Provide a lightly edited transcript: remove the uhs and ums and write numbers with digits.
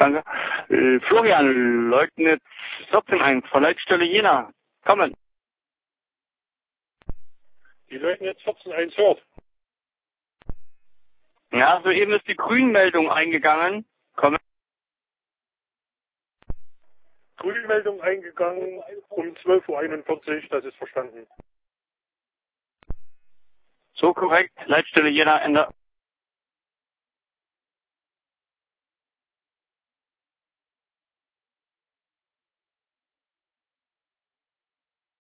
Danke. Florian, Leutnitz 14.1 von Leitstelle Jena. Kommen. Die Leutnitz 14.1 hört. Ja, soeben ist die Grünmeldung eingegangen. Kommen. Grünmeldung eingegangen um 12:41 Uhr, das ist verstanden. So korrekt. Leitstelle Jena, Ende.